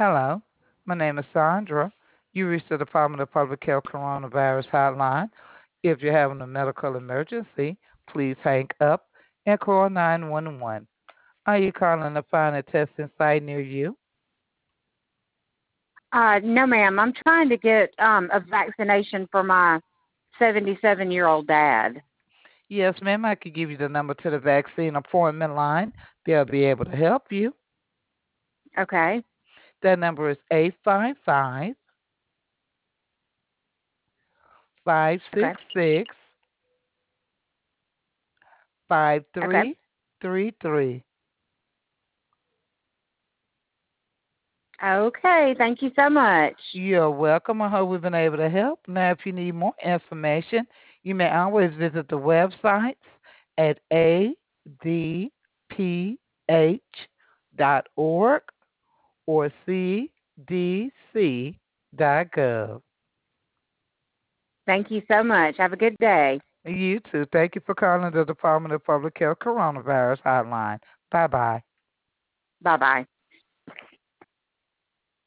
Hello, my name is Sandra. You reached the Department of Public Health Coronavirus Hotline. If you're having a medical emergency, please hang up and call 911. Are you calling to find a testing site near you? No, ma'am. I'm trying to get a vaccination for my 77-year-old dad. Yes, ma'am. I could give you the number to the vaccine appointment line. They'll be able to help you. Okay. That number is 855 Okay. 566 Okay. 5333. Okay. Thank you so much. You're welcome. I hope we've been able to help. Now, if you need more information, you may always visit the websites at adph.org or cdc.gov. Thank you so much. Have a good day. You too. Thank you for calling the Department of Public Health Coronavirus Hotline. Bye bye. Bye bye.